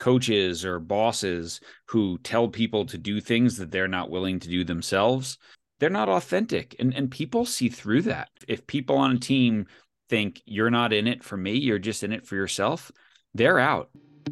coaches or bosses who tell people to do things that they're not willing to do themselves, they're not authentic. And people see through that. If people on a team think you're not in it for me, you're just in it for yourself, they're out.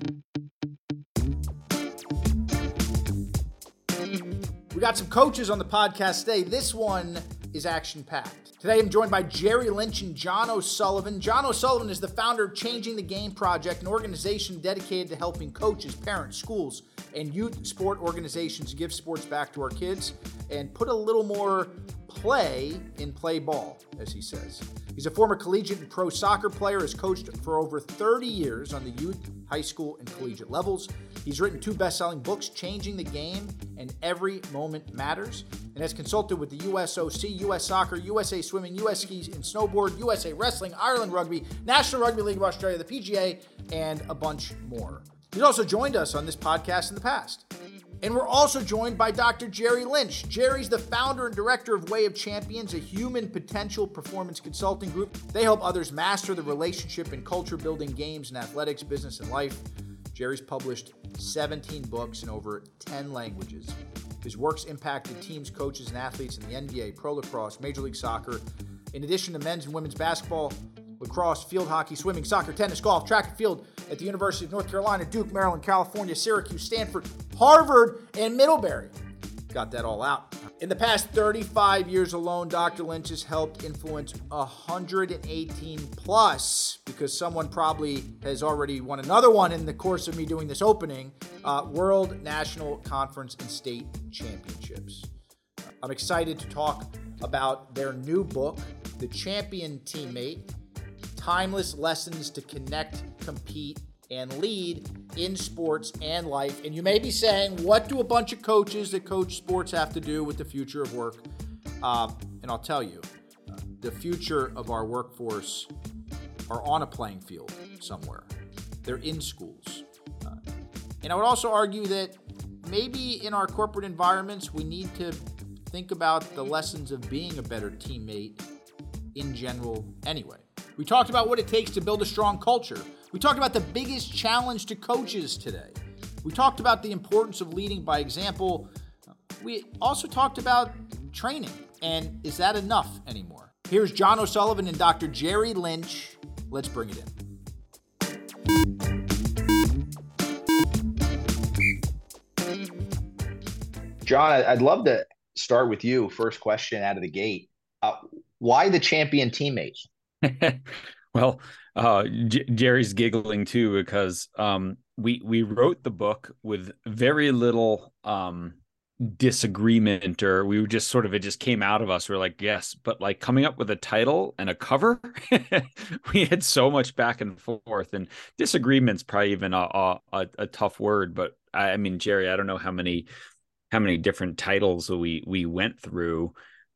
We got some coaches on the podcast today. This one is action-packed. Today I'm joined by Jerry Lynch and John O'Sullivan. John O'Sullivan is the founder of Changing the Game Project, an organization dedicated to helping coaches, parents, schools, and youth sport organizations give sports back to our kids and put a little more play in play ball, as he says. He's a former collegiate and pro soccer player, has coached for over 30 years on the youth, high school, and collegiate levels. He's written 2 best-selling books, Changing the Game and Every Moment Matters, and has consulted with the USOC, US Soccer, USA Swimming, US Ski and Snowboard, USA Wrestling, Ireland Rugby, National Rugby League of Australia, the PGA, and a bunch more. He's also joined us on this podcast in the past. And we're also joined by Dr. Jerry Lynch. Jerry's the founder and director of Way of Champions, a human potential performance consulting group. They help others master the relationship and culture building games in athletics, business, and life. Jerry's published 17 books in over 10 languages. His works impacted teams, coaches, and athletes in the NBA, pro lacrosse, Major League Soccer, in addition to men's and women's basketball, lacrosse, field hockey, swimming, soccer, tennis, golf, track and field at the University of North Carolina, Duke, Maryland, California, Syracuse, Stanford, Harvard, and Middlebury. Got that all out. In the past 35 years alone, Dr. Lynch has helped influence 118 plus, because someone probably has already won another one in the course of me doing this opening, World, National, Conference, and State Championships. I'm excited to talk about their new book, The Champion Teammate, Timeless Lessons to Connect, Compete, and Lead in Sports and Life. And you may be saying, what do a bunch of coaches that coach sports have to do with the future of work? And I'll tell you, the future of our workforce are on a playing field somewhere. They're in schools. And I would also argue that maybe in our corporate environments, we need to think about the lessons of being a better teammate in general anyway. We talked about what it takes to build a strong culture. We talked about the biggest challenge to coaches today. We talked about the importance of leading by example. We also talked about training, and is that enough anymore? Here's John O'Sullivan and Dr. Jerry Lynch. Let's bring it in. John, I'd love to start with you. First question out of the gate. Why the champion teammate? Well, Jerry's giggling too, because we wrote the book with very little disagreement, or we were just sort of, it just came out of us. We're like, yes, but like coming up with a title and a cover, we had so much back and forth, and disagreement's probably even a tough word. But I mean, Jerry, I don't know how many different titles we went through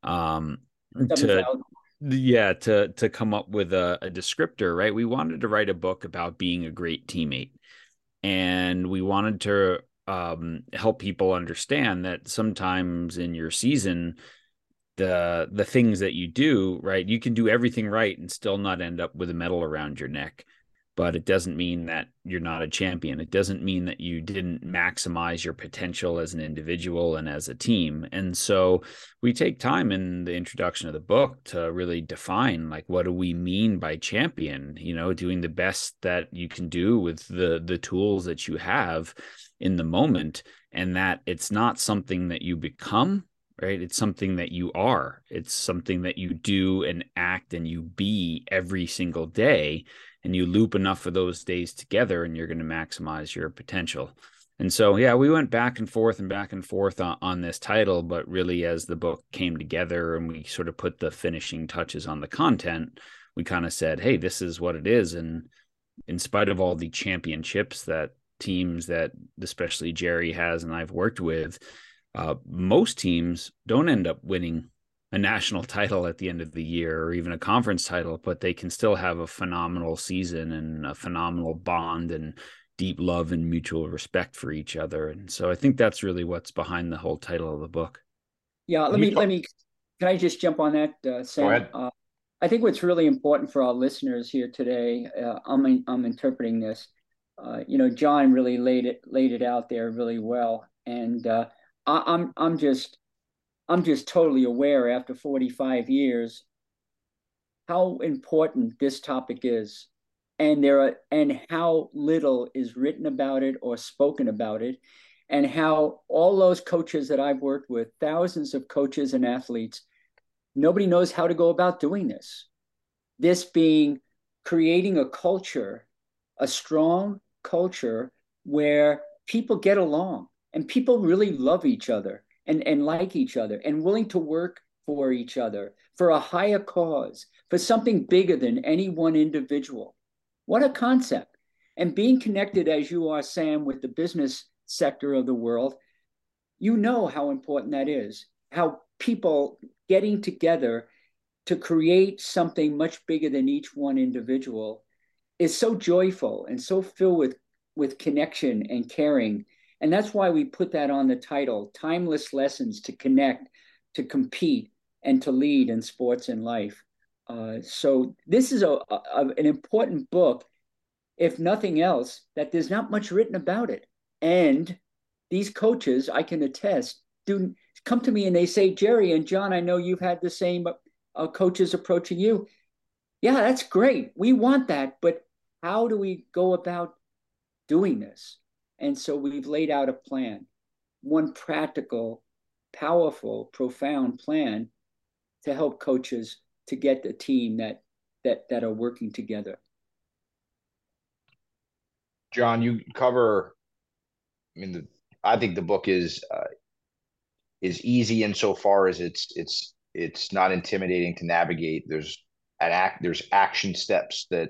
to come up with a descriptor, right? We wanted to write a book about being a great teammate, and we wanted to help people understand that sometimes in your season, the things that you do, right, you can do everything right and still not end up with a medal around your neck. But it doesn't mean that you're not a champion. It doesn't mean that you didn't maximize your potential as an individual and as a team. And so we take time in the introduction of the book to really define, like, what do we mean by champion? You know, doing the best that you can do with the tools that you have in the moment, and that it's not something that you become, right? It's something that you are. It's something that you do and act and you be every single day. And you loop enough of those days together, and you're going to maximize your potential. And so, yeah, we went back and forth on this title, but really as the book came together and we sort of put the finishing touches on the content, we kind of said, hey, this is what it is. And in spite of all the championships that teams that especially Jerry has and I've worked with, most teams don't end up winning a national title at the end of the year or even a conference title, but they can still have a phenomenal season and a phenomenal bond and deep love and mutual respect for each other. And so I think that's really what's behind the whole title of the book. Yeah, can I just jump on that, Sam? Go ahead. I think what's really important for our listeners here today, I'm interpreting this, John really laid it out there really well, and I'm just totally aware after 45 years how important this topic is, and how little is written about it or spoken about it, and how all those coaches that I've worked with, thousands of coaches and athletes, nobody knows how to go about doing this. This being creating a culture, a strong culture where people get along and people really love each other and like each other and willing to work for each other, for a higher cause, for something bigger than any one individual. What a concept. And being connected as you are, Sam, with the business sector of the world, you know how important that is, how people getting together to create something much bigger than each one individual is so joyful and so filled with connection and caring. And that's why we put that on the title, Timeless Lessons to Connect, to Compete, and to Lead in Sports and Life. So this is an important book, if nothing else, that there's not much written about it. And these coaches, I can attest, do come to me and they say, Jerry and John, I know you've had the same coaches approaching you. Yeah, that's great. We want that. But how do we go about doing this? And so we've laid out a plan, one practical, powerful, profound plan to help coaches to get the team that are working together. John, you cover. I think the book is easy insofar as it's not intimidating to navigate. There's action steps that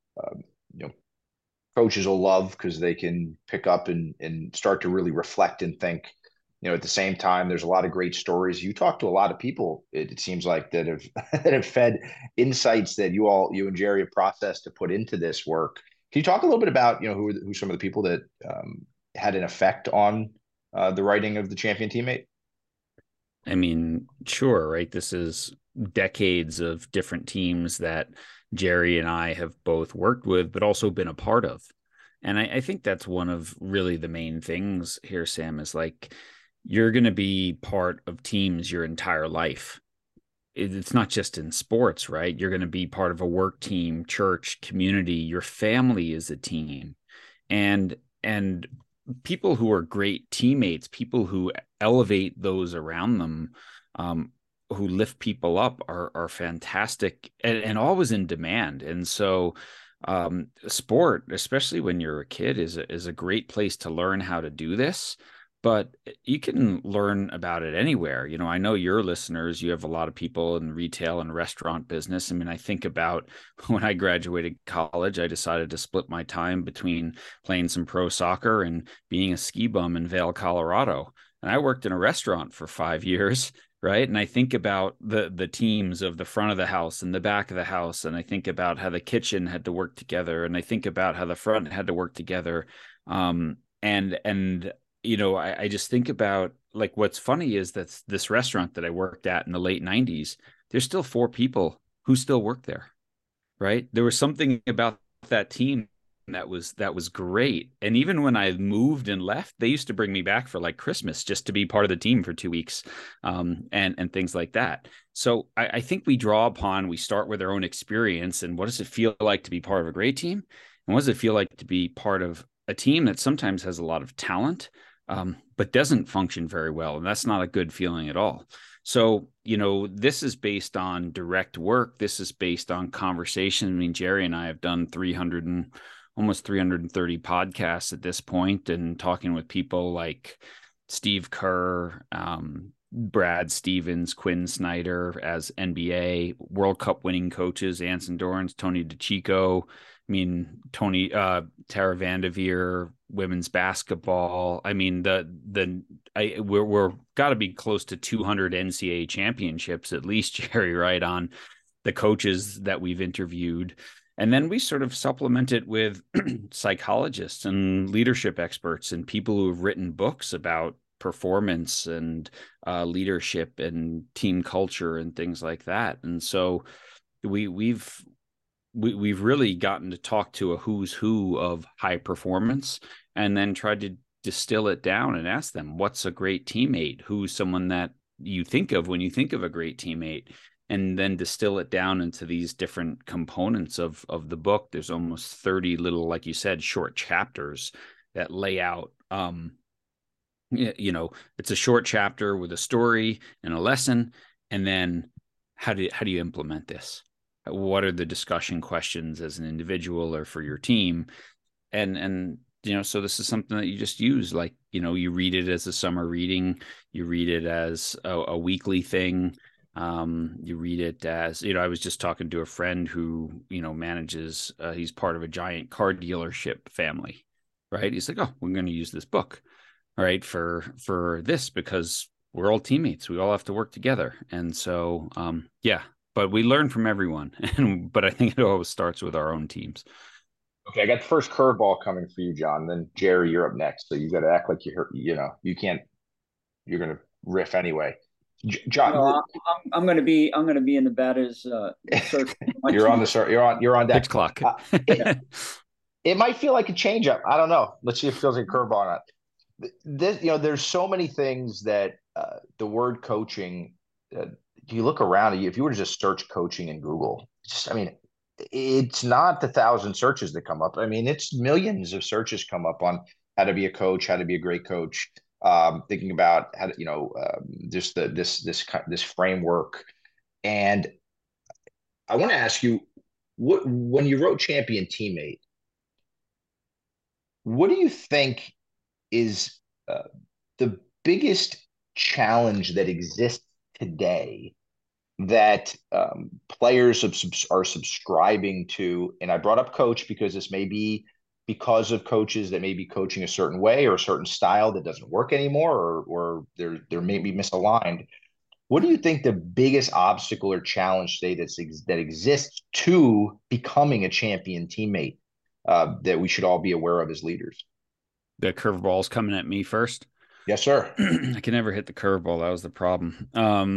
coaches will love because they can pick up and start to really reflect and think. At the same time, there's a lot of great stories. You talk to a lot of people, it seems like, that have that have fed insights that you and Jerry have processed to put into this work. Can you talk a little bit about who some of the people that had an effect on the writing of The Champion Teammate? I mean, sure, right? This is decades of different teams that Jerry and I have both worked with, but also been a part of. And I think that's one of really the main things here, Sam, is like, you're going to be part of teams your entire life. It's not just in sports, right? You're going to be part of a work team, church, community. Your family is a team. And people who are great teammates, people who elevate those around them, who lift people up are fantastic and always in demand. And so sport, especially when you're a kid, is a great place to learn how to do this. But you can learn about it anywhere. I know your listeners, you have a lot of people in retail and restaurant business. I mean, I think about when I graduated college, I decided to split my time between playing some pro soccer and being a ski bum in Vail, Colorado. And I worked in a restaurant for 5 years, right? And I think about the teams of the front of the house and the back of the house. And I think about how the kitchen had to work together. And I think about how the front had to work together. I just think about, like, what's funny is that this restaurant that I worked at in the late 90s, there's still 4 people who still work there, right? There was something about that team that was great. And even when I moved and left, they used to bring me back for like Christmas just to be part of the team for 2 weeks, and things like that. So I think we start with our own experience and what does it feel like to be part of a great team? And what does it feel like to be part of a team that sometimes has a lot of talent, but doesn't function very well. And that's not a good feeling at all. So, this is based on direct work. This is based on conversation. I mean, Jerry and I have done almost 330 podcasts at this point, and talking with people like Steve Kerr, Brad Stevens, Quinn Snyder as NBA World Cup winning coaches, Anson Dorrance, Tony DeCicco. I mean, Tara Vanderveer, women's basketball. I mean, we're got to be close to 200 NCAA championships at least, Jerry, right, on the coaches that we've interviewed. And then we sort of supplement it with psychologists and leadership experts and people who have written books about performance and leadership and team culture and things like that. And so we've we've really gotten to talk to a who's who of high performance, and then tried to distill it down and ask them, what's a great teammate? Who's someone that you think of when you think of a great teammate? And then distill it down into these different components of the book. There's almost 30 little, like you said, short chapters that lay out, it's a short chapter with a story and a lesson. And then how do you implement this? What are the discussion questions as an individual or for your team? And so this is something that you just use, like, you read it as a summer reading, you read it as a weekly thing. You read it as, I was just talking to a friend who, manages, he's part of a giant car dealership family, right? He's like, oh, we're going to use this book, right, for this, because we're all teammates. We all have to work together. And so, but we learn from everyone. But I think it always starts with our own teams. Okay, I got the first curveball coming for you, John. Then Jerry, you're up next. So you got to act like you can't. You're going to riff anyway. John, no, I'm going to be in the batter's search. You're on that pitch clock. It might feel like a changeup. I don't know. Let's see if it feels like a curveball or not. There's so many things that the word coaching. You look around, if you were to just search coaching in Google, it's not the 1,000 searches that come up. I mean, it's millions of searches come up on how to be a coach, how to be a great coach. Thinking about how to, just this framework. And I want to ask you, when you wrote Champion Teammate, what do you think is the biggest challenge that exists today that players are subscribing to? And I brought up coach because this may be because of coaches that may be coaching a certain way or a certain style that doesn't work anymore, or they're maybe misaligned. What do you think the biggest obstacle or challenge today that exists to becoming a champion teammate that we should all be aware of as leaders? The curveball's coming at me first. Yes, sir. I can never hit the curveball. That was the problem.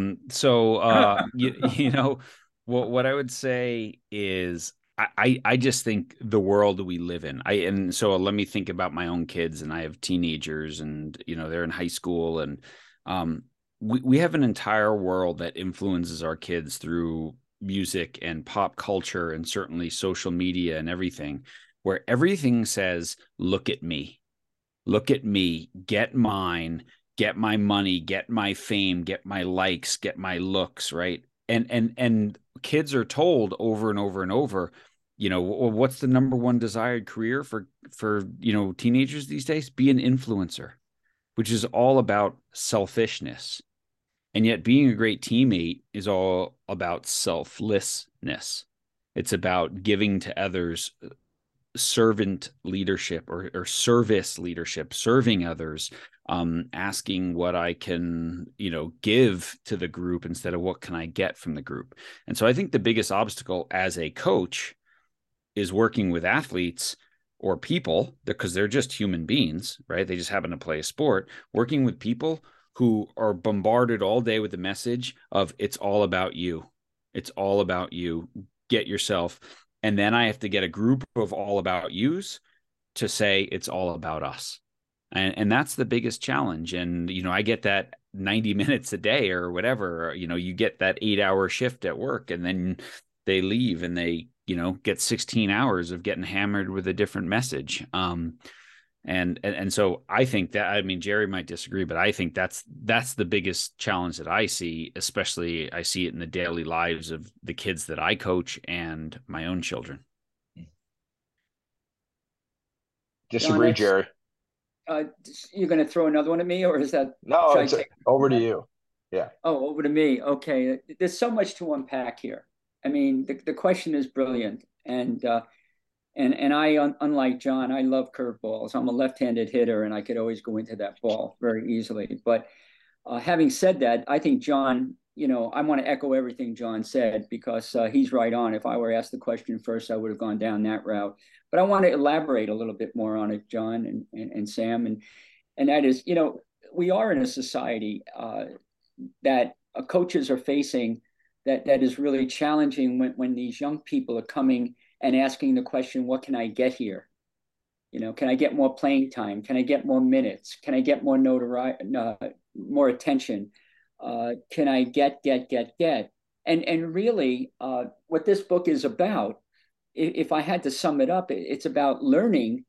What I would say is I just think the world we live in, so let me think about my own kids, and I have teenagers, and, they're in high school, and we have an entire world that influences our kids through music and pop culture, and certainly social media and everything, where everything says, look at me, get mine, get my money, get my fame, get my likes, get my looks, right? And kids are told over and over and over, what's the number one desired career for teenagers these days? Be an influencer, which is all about selfishness. And yet being a great teammate is all about selflessness. It's about giving to others, servant leadership or service leadership, serving others, asking what I can, give to the group instead of what can I get from the group. And so I think the biggest obstacle as a coach is working with athletes or people, because they're just human beings, right? They just happen to play a sport, working with people who are bombarded all day with the message of it's all about you. It's all about you. Get yourself. And then I have to get a group of all about yous to say it's all about us. And that's the biggest challenge. And, I get that 90 minutes a day or whatever, you get that 8-hour shift at work, and then they leave and they, get 16 hours of getting hammered with a different message. And so I think that, Jerry might disagree, but I think that's the biggest challenge that I see, especially I see it in the daily lives of the kids that I coach and my own children. Disagree, Jerry. You're going to throw another one at me, or is that? No, it's over to you. Yeah. Oh, over to me. Okay. There's so much to unpack here. The question is brilliant. And I, unlike John, I love curveballs. I'm a left-handed hitter, and I could always go into that ball very easily. But having said that, I think John, I want to echo everything John said, because he's right on. If I were asked the question first, I would have gone down that route. But I want to elaborate a little bit more on it, John and Sam. And that is, we are in a society that coaches are facing that is really challenging when these young people are coming and asking the question, what can I get here? Can I get more playing time? Can I get more minutes? Can I get more notoriety, more attention? Can I get? And really, what this book is about, if I had to sum it up, it's about learning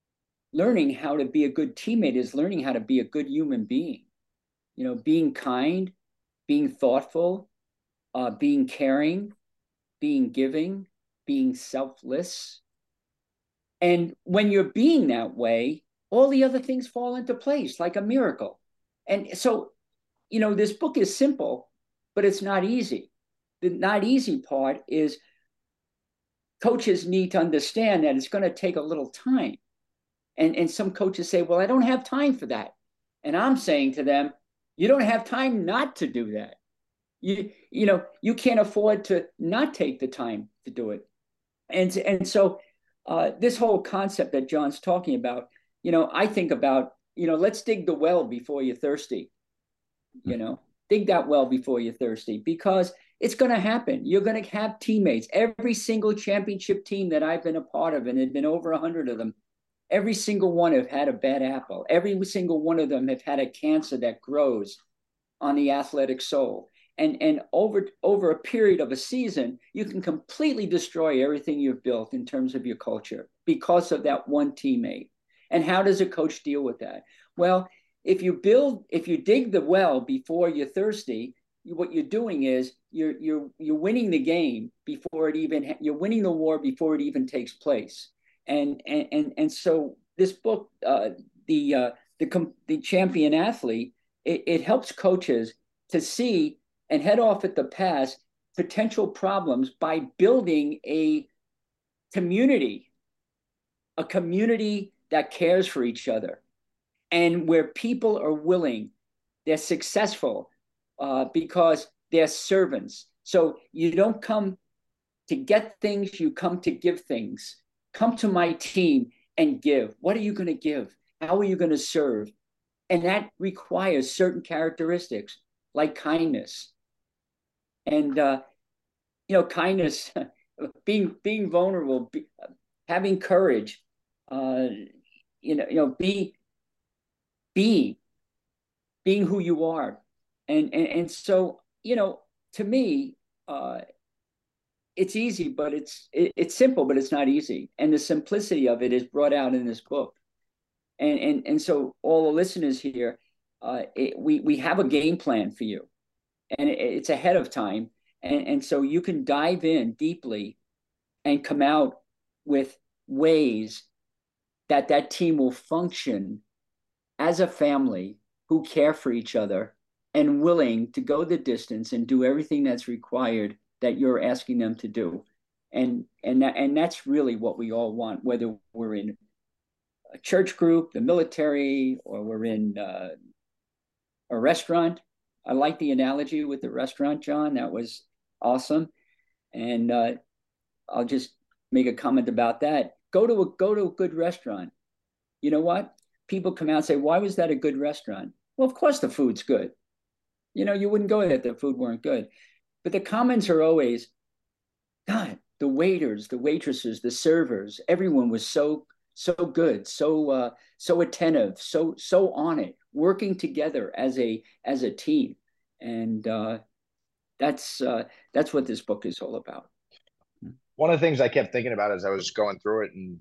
how to be a good teammate, is learning how to be a good human being. Being kind, being thoughtful, being caring, being giving, being selfless. And when you're being that way, all the other things fall into place like a miracle. And so, this book is simple, but it's not easy. The not easy part is coaches need to understand that it's going to take a little time. And some coaches say, well, I don't have time for that. And I'm saying to them, you don't have time not to do that. You can't afford to not take the time to do it. And so this whole concept that John's talking about, I think about, let's dig the well before you're thirsty. Dig that well before you're thirsty, because it's going to happen. You're going to have teammates. Every single championship team that I've been a part of, and there've been over 100 of them, every single one have had a bad apple. Every single one of them have had a cancer that grows on the athletic soul. And over a period of a season, you can completely destroy everything you've built in terms of your culture because of that one teammate. And how does a coach deal with that? Well, if you dig the well before you're thirsty, what you're doing is you're winning the game before it even, you're winning the war before it even takes place. And so this book, the Champion Athlete, it helps coaches to see and head off at the pass potential problems by building a community that cares for each other, and where people are willing, they're successful because they're servants. So you don't come to get things, you come to give things. Come to my team and give. What are you going to give? How are you going to serve? And that requires certain characteristics like kindness. And, kindness, being vulnerable, having courage, being who you are. And so, to me, it's easy, but it's simple, but it's not easy. And the simplicity of it is brought out in this book. And so all the listeners here, we have a game plan for you, and it's ahead of time. And so you can dive in deeply and come out with ways that team will function as a family who care for each other and willing to go the distance and do everything that's required that you're asking them to do. And that's really what we all want, whether we're in a church group, the military, or we're in a restaurant. I like the analogy with the restaurant, John. That was awesome. And I'll just make a comment about that. Go to a good restaurant. You know what? People come out and say, why was that a good restaurant? Well, of course the food's good. You wouldn't go there if the food weren't good. But the comments are always, God, the waiters, the waitresses, the servers, everyone was so good, so attentive, so on it, working together as a team. And that's what this book is all about. One of the things I kept thinking about as I was going through it, and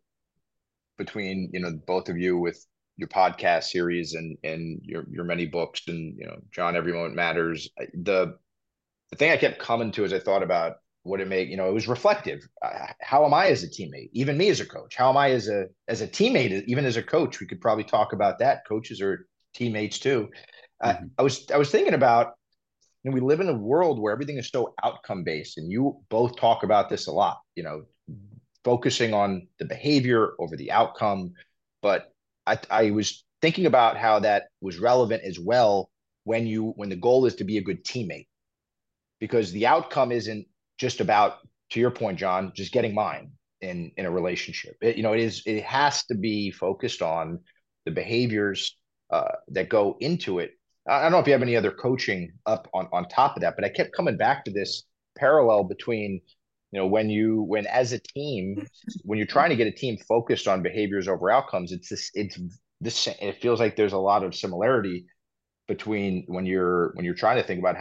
between both of you with your podcast series and your many books, and John, Every Moment Matters, the thing I kept coming to as I thought about what it made, it was reflective. How am I as a teammate? Even me as a coach. How am I as a teammate? Even as a coach, we could probably talk about that. Coaches are teammates too. Mm-hmm. I was thinking about, we live in a world where everything is so outcome based, and you both talk about this a lot. Focusing on the behavior over the outcome. But I was thinking about how that was relevant as well when the goal is to be a good teammate, because the outcome isn't just about, to your point, John, just getting mine in a relationship. It has to be focused on the behaviors that go into it. I don't know if you have any other coaching up on top of that, but I kept coming back to this parallel between when as a team, when you're trying to get a team focused on behaviors over outcomes, it feels like there's a lot of similarity between when you're trying to think about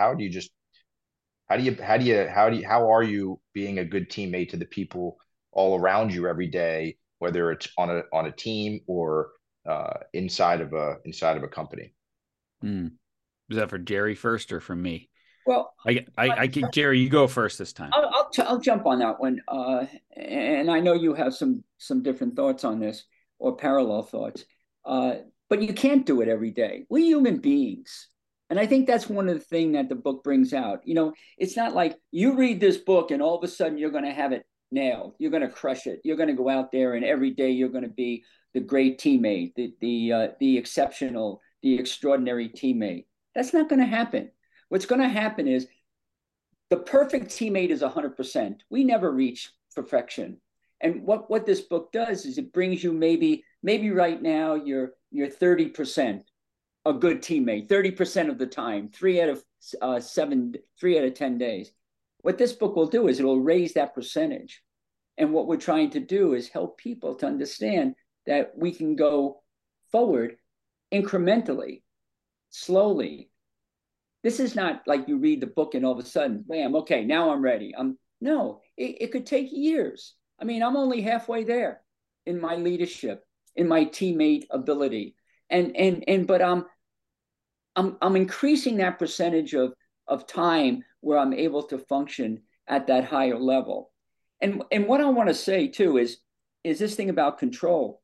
how are you being a good teammate to the people all around you every day, whether it's on a team or inside of a company. Is that for Jerry first or from me? Well, I can, Jerry, you go first this time. I'll jump on that one. And I know you have some different thoughts on this or parallel thoughts. But you can't do it every day. We're human beings. And I think that's one of the things that the book brings out. It's not like you read this book and all of a sudden you're going to have it nailed. You're going to crush it. You're going to go out there and every day you're going to be the great teammate, the exceptional, the extraordinary teammate. That's not going to happen. What's going to happen is the perfect teammate is 100%. We never reach perfection. And what this book does is it brings you maybe right now you're 30% a good teammate, 30% of the time, 3 out of 10 days. What this book will do is it'll raise that percentage. And what we're trying to do is help people to understand that we can go forward incrementally, slowly. This is not like you read the book and all of a sudden, bam, okay, now I'm ready. No, it could take years. I mean, I'm only halfway there in my leadership, in my teammate ability. But I'm increasing that percentage of time where I'm able to function at that higher level. And what I want to say too is this thing about control.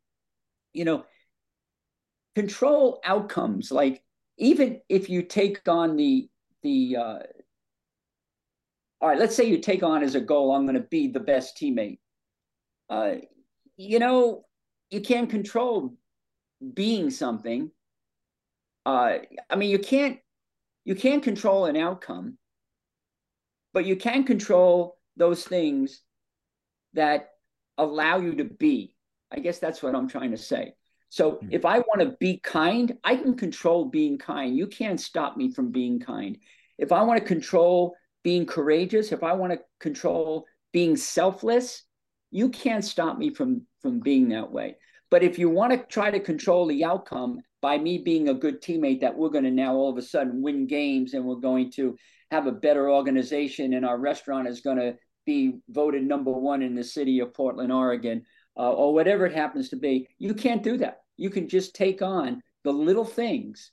Control outcomes, like even if you take on all right, let's say you take on as a goal, I'm going to be the best teammate. You can't control being something. I mean, you can't control an outcome, but you can control those things that allow you to be. I guess that's what I'm trying to say. So if I want to be kind, I can control being kind. You can't stop me from being kind. If I want to control being courageous, if I want to control being selfless, you can't stop me from being that way. But if you want to try to control the outcome by me being a good teammate, that we're going to now all of a sudden win games and we're going to have a better organization and our restaurant is going to be voted #1 in the city of Portland, Oregon, or whatever it happens to be, you can't do that. You can just take on the little things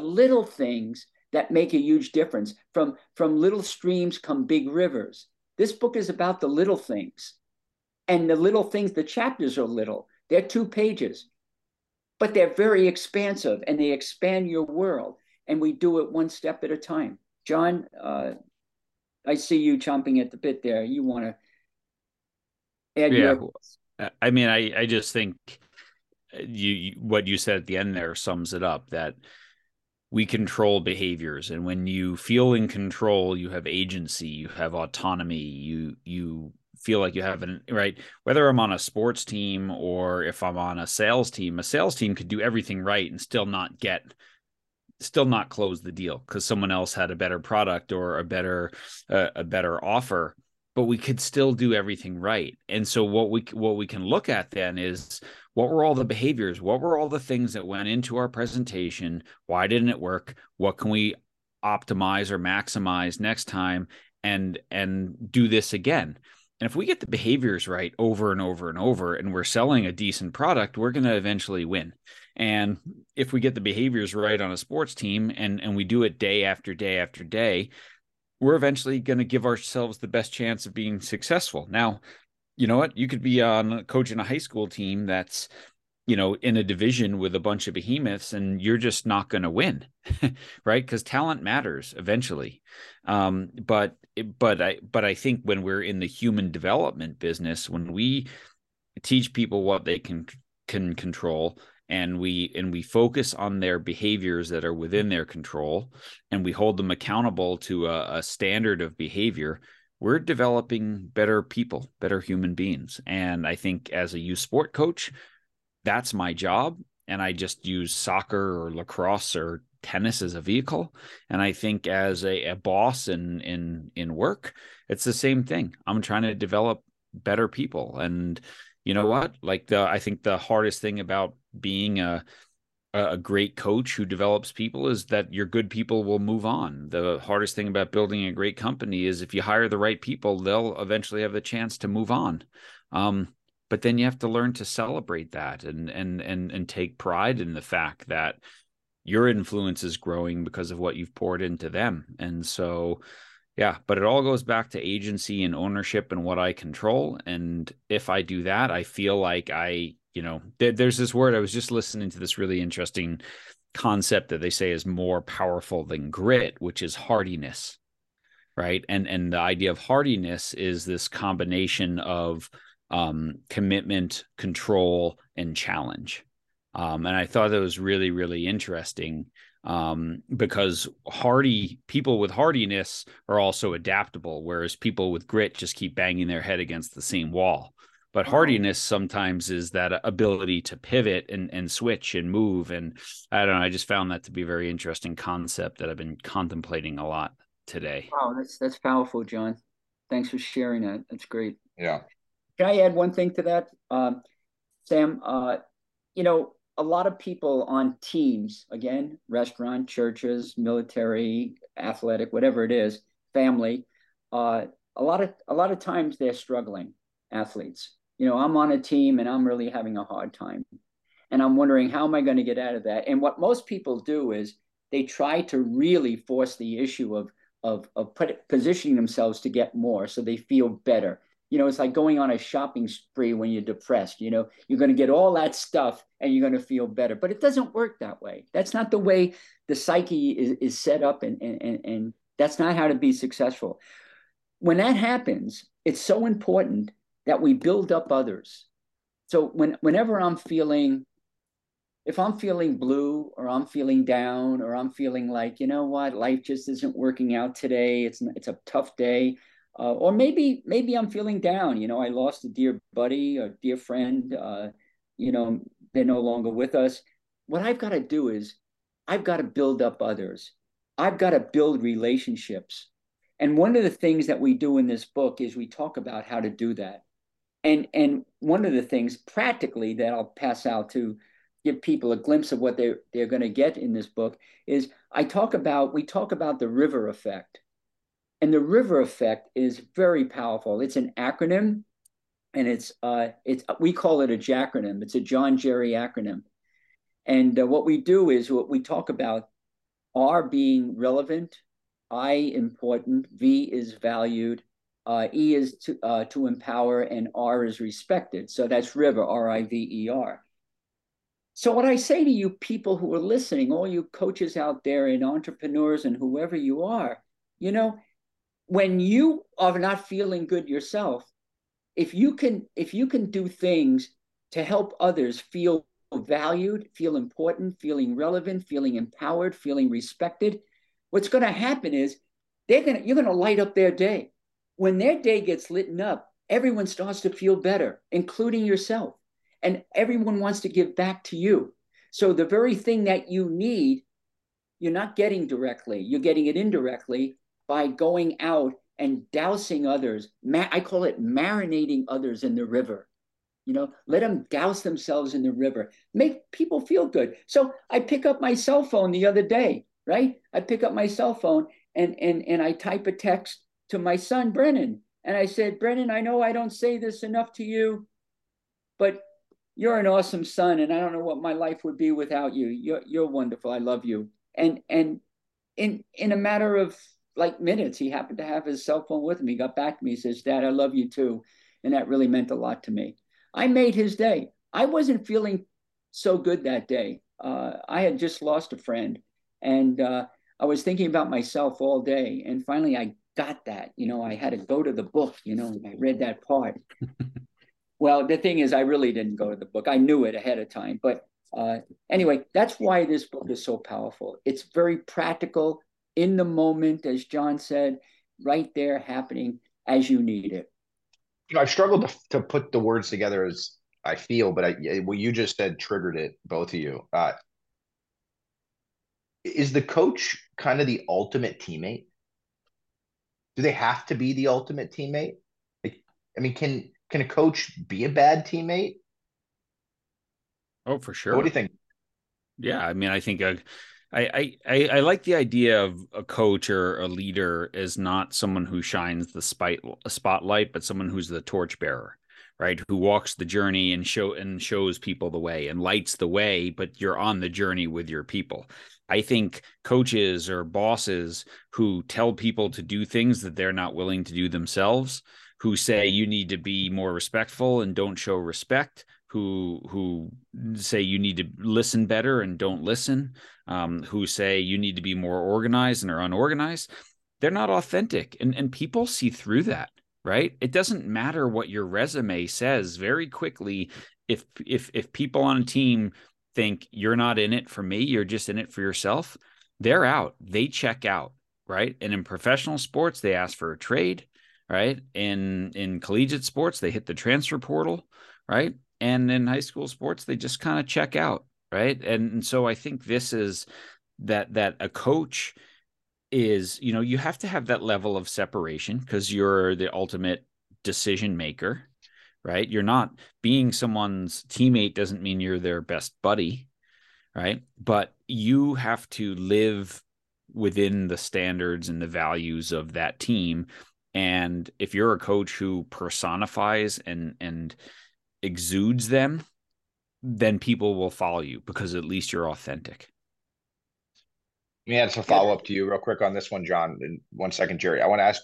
that make a huge difference. From little streams come big rivers. This book is about the little things. And the little things, the chapters are little. They're 2 pages, but they're very expansive and they expand your world. And we do it one step at a time. John, I see you chomping at the bit there. You want to add your... I mean, I just think what you said at the end there sums it up, that we control behaviors. And when you feel in control, you have agency, you have autonomy, you feel like you have right. Whether I'm on a sports team or if I'm on a sales team could do everything right and still not close the deal because someone else had a better product or a better offer, but we could still do everything right. And so what we can look at then is, what were all the behaviors? What were all the things that went into our presentation? Why didn't it work? What can we optimize or maximize next time and do this again? And if we get the behaviors right over and over and over, and we're selling a decent product, we're going to eventually win. And if we get the behaviors right on a sports team and we do it day after day after day, we're eventually going to give ourselves the best chance of being successful. Now, you know what? You could be on coaching a high school team that's, in a division with a bunch of behemoths, and you're just not going to win, right? Because talent matters eventually. But I think when we're in the human development business, when we teach people what they can control, and we focus on their behaviors that are within their control, and we hold them accountable to a standard of behavior, we're developing better people, better human beings. And I think as a youth sport coach, that's my job. And I just use soccer or lacrosse or tennis as a vehicle. And I think as a boss in work, it's the same thing. I'm trying to develop better people. And you know what? Like I think the hardest thing about being a great coach who develops people is that your good people will move on. The hardest thing about building a great company is if you hire the right people, they'll eventually have the chance to move on. But then you have to learn to celebrate that and take pride in the fact that your influence is growing because of what you've poured into them. And so, yeah, but it all goes back to agency and ownership and what I control. And if I do that, I feel like there's this word. I was just listening to this really interesting concept that they say is more powerful than grit, which is hardiness, right? And the idea of hardiness is this combination of commitment, control, and challenge. And I thought that was really, really interesting because people with hardiness are also adaptable, whereas people with grit just keep banging their head against the same wall. But hardiness sometimes is that ability to pivot and switch and move. And I don't know, I just found that to be a very interesting concept that I've been contemplating a lot today. Wow, that's powerful, John. Thanks for sharing that. That's great. Yeah. Can I add one thing to that, Sam? A lot of people on teams, again, restaurant, churches, military, athletic, whatever it is, family. A lot of times they're struggling athletes. I'm on a team and I'm really having a hard time, and I'm wondering how am I going to get out of that? And what most people do is they try to really force the issue of positioning themselves to get more, so they feel better. It's like going on a shopping spree when you're depressed. You're going to get all that stuff and you're going to feel better. But it doesn't work that way. That's not the way the psyche is set up, and that's not how to be successful. When that happens, it's so important that we build up others. So whenever if I'm feeling blue or I'm feeling down or I'm feeling like, life just isn't working out today. It's a tough day. Or maybe I'm feeling down. I lost a dear buddy, a dear friend. They're no longer with us. What I've got to do is I've got to build up others. I've got to build relationships. And one of the things that we do in this book is we talk about how to do that. And one of the things practically that I'll pass out to give people a glimpse of what they're going to get in this book is we talk about the river effect. And the river effect is very powerful. It's an acronym, and we call it a JACronym. It's a John Jerry acronym. And what we do is we talk about R being relevant, I important, V is valued, E is to empower, and R is respected. So that's river, RIVER. So what I say to you people who are listening, all you coaches out there and entrepreneurs and whoever you are, when you are not feeling good yourself, if you can do things to help others feel valued, feel important, feeling relevant, feeling empowered, feeling respected, what's going to happen is you're going to light up their day. When their day gets lit up, everyone starts to feel better, including yourself. And everyone wants to give back to you. So the very thing that you need, you're not getting directly, you're getting it indirectly by going out and dousing others. I call it marinating others in the river. Let them douse themselves in the river. Make people feel good. So I pick up my cell phone the other day, right? I pick up my cell phone and I type a text to my son, Brennan. And I said, Brennan, I know I don't say this enough to you, but you're an awesome son, and I don't know what my life would be without you. You're wonderful. I love you. And in a matter of like minutes, he happened to have his cell phone with him. He got back to me. He says, Dad, I love you too. And that really meant a lot to me. I made his day. I wasn't feeling so good that day. I had just lost a friend, and I was thinking about myself all day. And finally I got that, I had to go to the book, I read that part. Well, the thing is, I really didn't go to the book. I knew it ahead of time. But anyway, that's why this book is so powerful. It's very practical, in the moment, as John said, right there happening as you need it. I've struggled to put the words together as I feel, but what you just said triggered it, both of you. Is the coach kind of the ultimate teammate? do they have to be the ultimate teammate? Like, I mean, can a coach be a bad teammate? Oh, for What do you sure. think? Yeah, I mean, I think I like the idea of a coach or a leader is not someone who shines the spotlight, but someone who's the torchbearer, right? Who walks the journey and shows people the way and lights the way, but you're on the journey with your people. I think coaches or bosses who tell people to do things that they're not willing to do themselves, who say you need to be more respectful and don't show respect, who say you need to listen better and don't listen, who say you need to be more organized and are unorganized, they're not authentic. And people see through that, right? It doesn't matter what your resume says. Very quickly, if people on a team think you're not in it for me, you're just in it for yourself, they're out. They check out, right? And in professional sports, they ask for a trade, right? In collegiate sports, they hit the transfer portal, right? And in high school sports, they just kind of check out, right? And so I think this is that a coach is, you have to have that level of separation because you're the ultimate decision maker, right? You're not being someone's teammate doesn't mean you're their best buddy, right? But you have to live within the standards and the values of that team. And if you're a coach who personifies and exudes them, then people will follow you because at least you're authentic. Let me add some Yeah, follow up to you real quick on this one, John. In 1 second, Jerry. I want to ask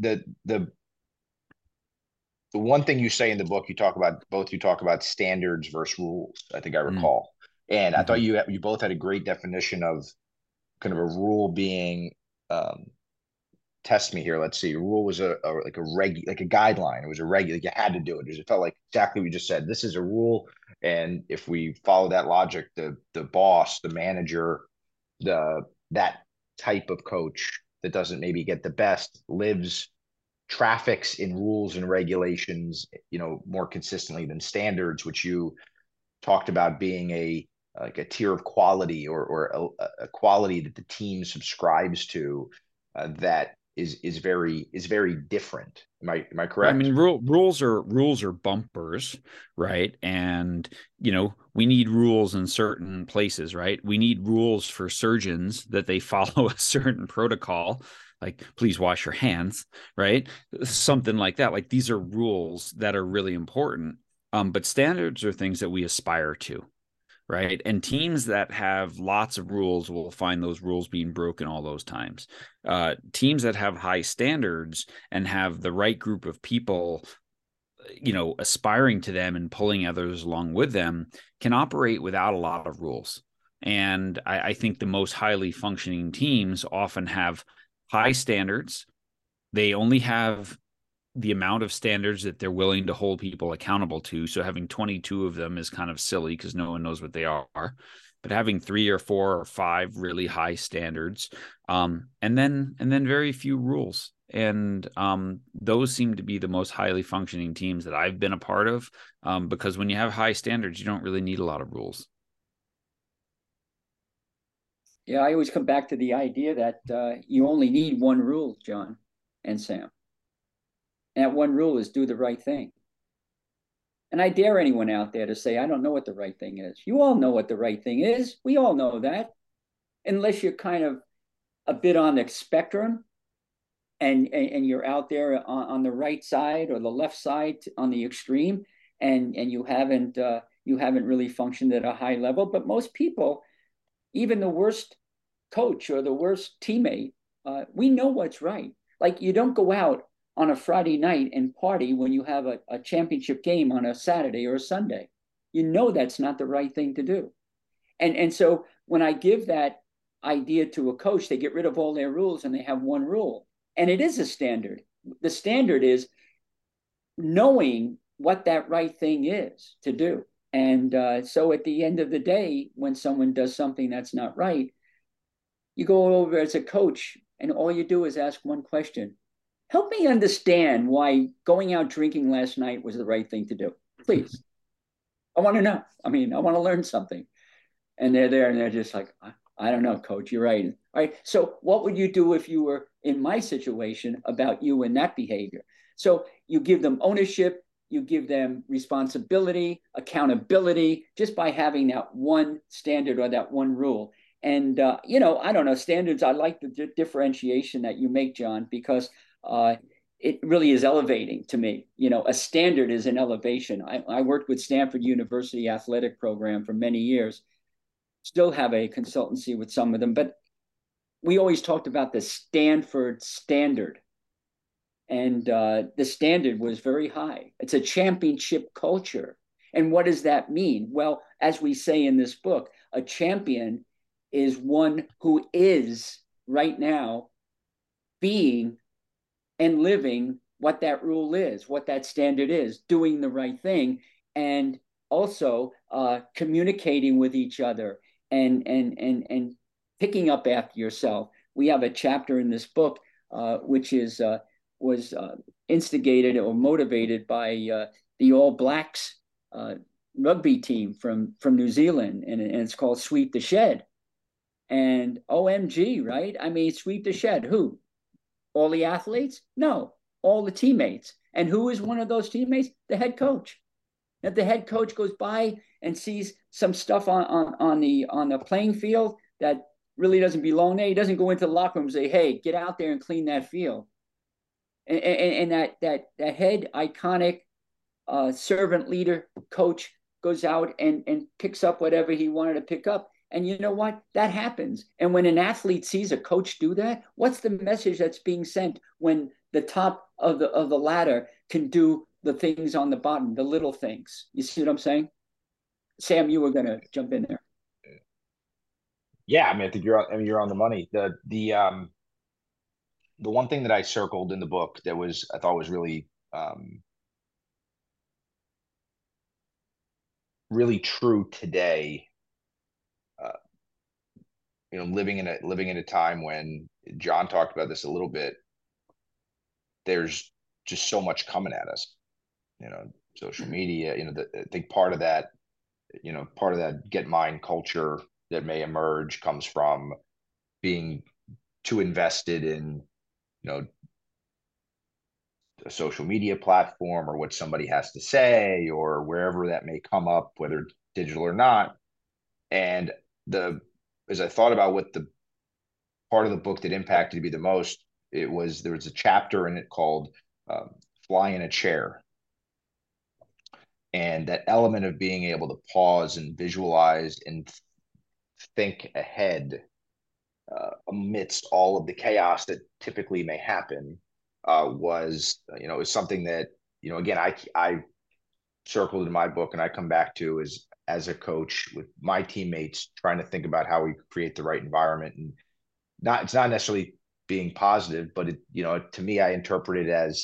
the one thing you say in the book. You talk about standards versus rules. I think I recall, and I thought Mm-hmm. you both had a great definition of kind of a rule being. Test me here. Let's see. A rule was like a guideline. It was a regular. You had to do it. It felt like exactly what you just said. This is a rule, and if we follow that logic, the boss, the manager, that type of coach that doesn't maybe get the best lives traffics in rules and regulations, more consistently than standards, which you talked about being like a tier of quality or a quality that the team subscribes to, that is very different. Am I I correct? mean, rules are bumpers, right? And we need rules in certain places, right? We need rules for surgeons that they follow a certain protocol, like please wash your hands, right? Something like that. Like these are rules that are really important. But standards are things that we aspire to, right? And teams that have lots of rules will find those rules being broken all those times. Teams that have high standards and have the right group of people, aspiring to them and pulling others along with them can operate without a lot of rules. And I think the most highly functioning teams often have high standards. They only have the amount of standards that they're willing to hold people accountable to. So having 22 of them is kind of silly because no one knows what they are. But having 3 or 4 or 5 really high standards, and then very few rules, and those seem to be the most highly functioning teams that I've been a part of. Because when you have high standards, you don't really need a lot of rules. yeah. I always come back to the idea that you only need one rule, John and Sam. And that one rule is do the right thing. And I dare anyone out there to say, I don't know what the right thing is. You all know what the right thing is. We all know that. Unless you're kind of a bit on the spectrum and you're out there on the right side or the left side on the extreme, and you haven't really functioned at a high level. But most people, even the worst coach or the worst teammate, we know what's right. Like you don't go out on a Friday night and party when you have a championship game on a Saturday or a Sunday. You know that's not the right thing to do. And so when I give that idea to a coach, they get rid of all their rules and they have one rule. And it is a standard. The standard is knowing what that right thing is to do. And so at the end of the day, when someone does something that's not right, you go over as a coach and all you do is ask one question. Help me understand why going out drinking last night was the right thing to do. Please. I want to know. I mean, I want to learn something. And they're there and they're just like, I don't know, coach, you're right. All right. So what would you do if you were in my situation about you and that behavior. So you give them ownership, you give them responsibility, accountability, just by having that one standard or that one rule. And, I don't know, standards, I like the differentiation that you make, John, because it really is elevating to me. A standard is an elevation. I worked with Stanford University athletic program for many years, still have a consultancy with some of them, but we always talked about the Stanford standard. And the standard was very high. It's a championship culture. And what does that mean? Well, as we say in this book, a champion is one who is right now being and living what that rule is, what that standard is, doing the right thing, and also communicating with each other and picking up after yourself. We have a chapter in this book which was instigated or motivated by the All Blacks rugby team from New Zealand, and it's called Sweep the Shed. And OMG, right? I mean, sweep the shed. Who? All the athletes? No, all the teammates. And who is one of those teammates? The head coach. If the head coach goes by and sees some stuff on the playing field that really doesn't belong there, he doesn't go into the locker room and say, "Hey, get out there and clean that field." And that head iconic servant leader coach goes out and picks up whatever he wanted to pick up. And you know what? That happens. And when an athlete sees a coach do that, what's the message that's being sent when the top of the ladder can do the things on the bottom, the little things? You see what I'm saying? Sam, you were going to jump in there. Yeah, I mean, I think you're on the money. The one thing that I circled in the book that I thought was really really true today. Living in a time when John talked about this a little bit, there's just so much coming at us. Social media. I think part of that get mine culture that may emerge comes from being too invested in a social media platform or what somebody has to say or wherever that may come up, whether digital or not. And as I thought about what the part of the book that impacted me the most, there was a chapter in it called Fly in a Chair. And that element of being able to pause and visualize and think ahead amidst all of the chaos that typically may happen was something that, again, I circled in my book and I come back to as a coach with my teammates, trying to think about how we create the right environment. And it's not necessarily being positive, but to me, I interpret it as,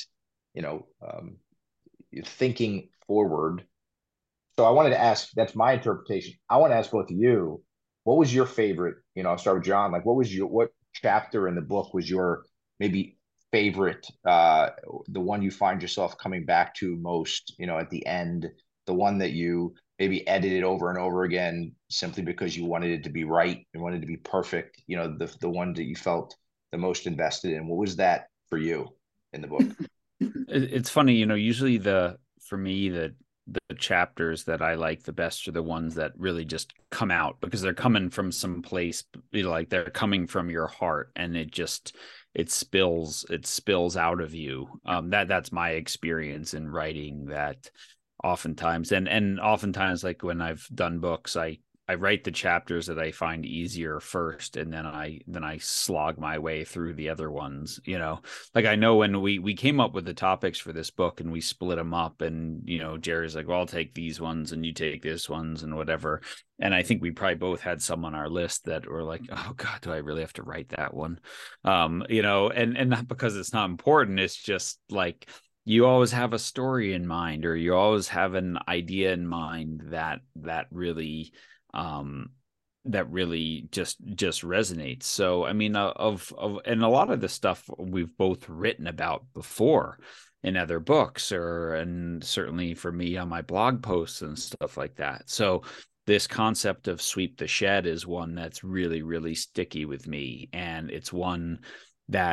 thinking forward. So I wanted to ask, that's my interpretation. I want to ask both of you, what was your favorite, I'll start with John, like what chapter in the book was your maybe favorite, the one you find yourself coming back to most, at the end, the one that you maybe edited over and over again simply because you wanted it to be right and wanted it to be perfect, the one that you felt the most invested in? What was that for you in the book? It's funny, usually for me, the chapters that I like the best are the ones that really just come out because they're coming from some place, like they're coming from your heart, and it spills out of you. That's my experience in writing, that oftentimes, and oftentimes, like when I've done books, I write the chapters that I find easier first, and then I slog my way through the other ones. Like I know when we came up with the topics for this book and we split them up, and Jerry's like, well, I'll take these ones and you take this ones and whatever. And I think we probably both had some on our list that were like, oh God, do I really have to write that one? And not because it's not important. It's just like, you always have a story in mind, or you always have an idea in mind that really just resonates. So I mean, and a lot of the stuff we've both written about before in other books, and certainly for me on my blog posts and stuff like that. So this concept of sweep the shed is one that's really, really sticky with me, and it's one that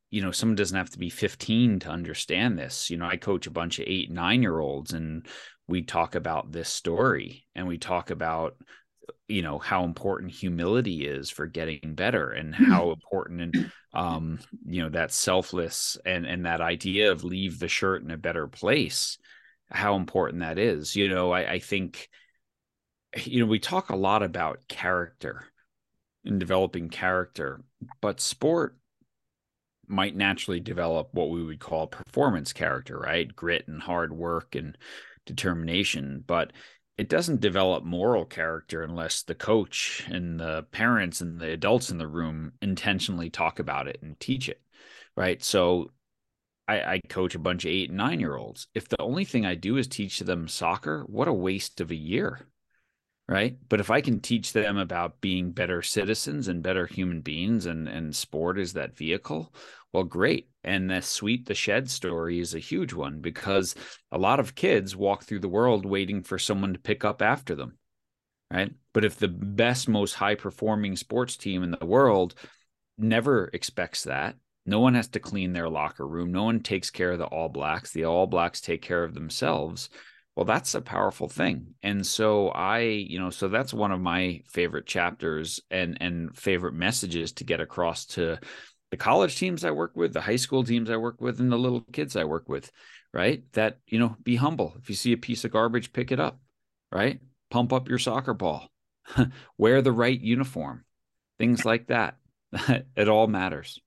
someone doesn't have to be 15 to understand this. I coach a bunch of 8, 9-year-olds, and we talk about this story, and we talk about, how important humility is for getting better, and how important, that selfless and that idea of leave the shirt in a better place, how important that is. I think, we talk a lot about character and developing character, but sport might naturally develop what we would call performance character, right? Grit and hard work and determination. But it doesn't develop moral character unless the coach and the parents and the adults in the room intentionally talk about it and teach it, right? So I coach a bunch of 8 and 9-year-olds. If the only thing I do is teach them soccer, what a waste of a year, right? But if I can teach them about being better citizens and better human beings, and sport is that vehicle, well, great. And the Sweep the Shed story is a huge one, because a lot of kids walk through the world waiting for someone to pick up after them, right? But if the best, most high-performing sports team in the world never expects that, no one has to clean their locker room, no one takes care of the All Blacks take care of themselves, well, that's a powerful thing. And so so that's one of my favorite chapters and favorite messages to get across to the college teams I work with, the high school teams I work with, and the little kids I work with, right? That, be humble. If you see a piece of garbage, pick it up, right? Pump up your soccer ball, wear the right uniform, things like that. It all matters.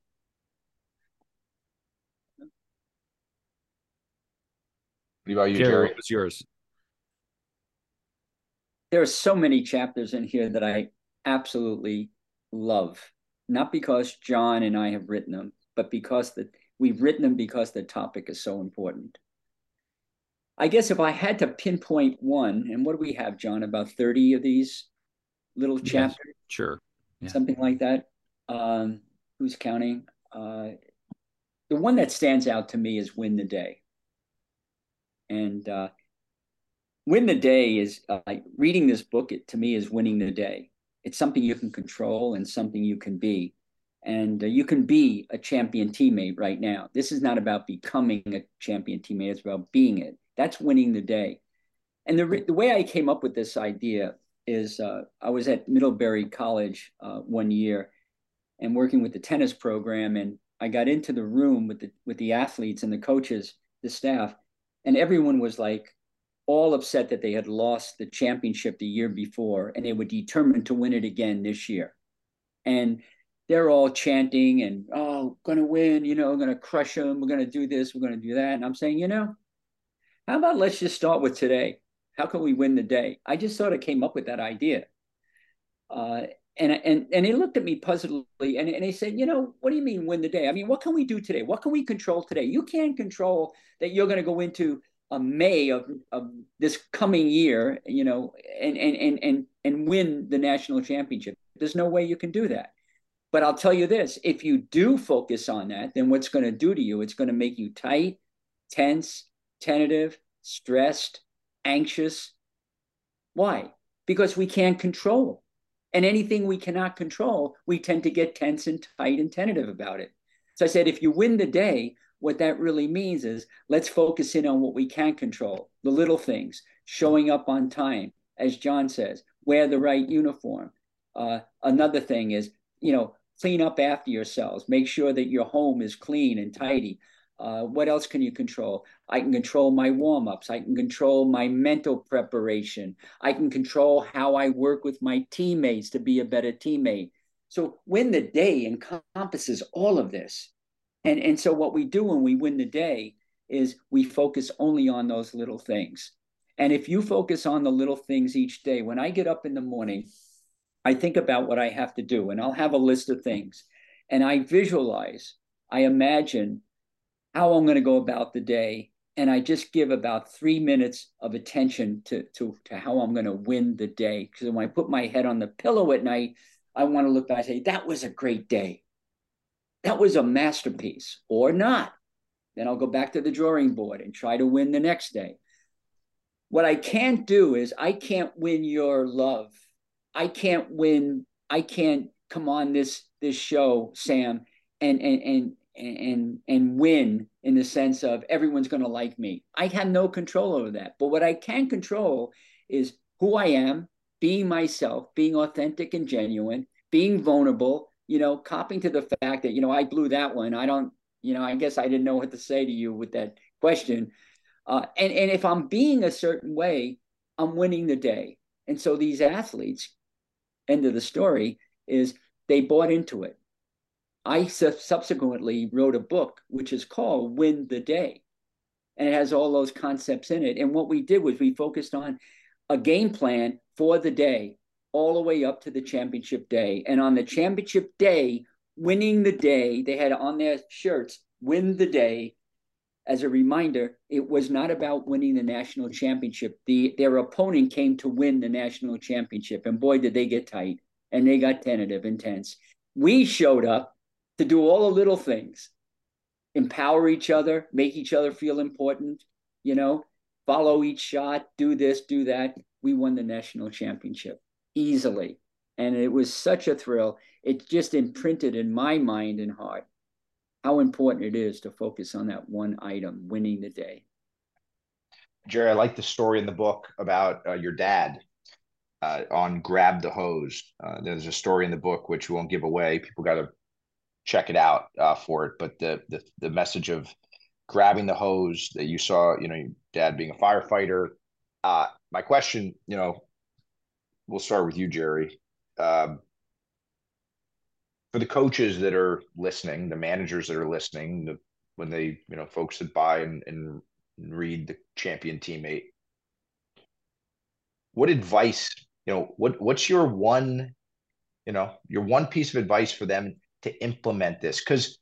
What about you, Jerry? What was yours? There are so many chapters in here that I absolutely love, not because John and I have written them, but because we've written them because the topic is so important. I guess if I had to pinpoint one, and what do we have, John, about 30 of these little chapters? Yes, sure. Yeah. Something like that. Who's counting? The one that stands out to me is Win the Day. And Win the Day is, reading this book, to me, is winning the day. It's something you can control and something you can be. And you can be a champion teammate right now. This is not about becoming a champion teammate. It's about being it. That's winning the day. And the way I came up with this idea is I was at Middlebury College one year and working with the tennis program. And I got into the room with the athletes and the coaches, the staff, and everyone was like all upset that they had lost the championship the year before, and they were determined to win it again this year. And they're all chanting and, oh, going to win, going to crush them. We're going to do this. We're going to do that. And I'm saying, how about let's just start with today? How can we win the day? I just sort of came up with that idea. And they looked at me puzzledly, and they said, what do you mean win the day? I mean, what can we do today? What can we control today? You can't control that you're going to go into May of this coming year, and win the national championship. There's no way you can do that. But I'll tell you this, if you do focus on that, then what's going to do to you, it's going to make you tight, tense, tentative, stressed, anxious. Why? Because we can't control. And anything we cannot control, we tend to get tense and tight and tentative about it. So I said, if you win the day, what that really means is let's focus in on what we can control, the little things, showing up on time, as John says, wear the right uniform. Another thing is, clean up after yourselves, make sure that your home is clean and tidy. What else can you control? I can control my warm-ups. I can control my mental preparation. I can control how I work with my teammates to be a better teammate. So win the day encompasses all of this. And so what we do when we win the day is we focus only on those little things. And if you focus on the little things each day, when I get up in the morning, I think about what I have to do, and I'll have a list of things. And I visualize, I imagine how I'm going to go about the day. And I just give about 3 minutes of attention to how I'm going to win the day. Because when I put my head on the pillow at night, I want to look back and say, that was a great day. That was a masterpiece, or not. Then I'll go back to the drawing board and try to win the next day. What I can't do is I can't win your love. I can't come on this show, Sam, and and win in the sense of everyone's going to like me. I have no control over that. But what I can control is who I am, being myself, being authentic and genuine, being vulnerable, copping to the fact that, I blew that one. I don't, I guess I didn't know what to say to you with that question. And if I'm being a certain way, I'm winning the day. And so these athletes, end of the story, is they bought into it. I subsequently wrote a book, which is called Win the Day. And it has all those concepts in it. And what we did was we focused on a game plan for the day, all the way up to the championship day. And on the championship day, winning the day, they had on their shirts, Win the Day. As a reminder, it was not about winning the national championship. Their opponent came to win the national championship. And boy, did they get tight. And they got tentative, intense. We showed up to do all the little things, empower each other, make each other feel important, follow each shot, do this, do that. We won the national championship easily. And it was such a thrill. It just imprinted in my mind and heart how important it is to focus on that one item, winning the day. Jerry, I like the story in the book about your dad on Grab the Hose. There's a story in the book, which we won't give away. People got to check it out for it. But the message of grabbing the hose that you saw, your dad being a firefighter. My question, we'll start with you, Jerry. For the coaches that are listening, the managers that are listening, when they, folks that buy and read the Champion Teammate, what advice, what's your one piece of advice for them to implement this? Because,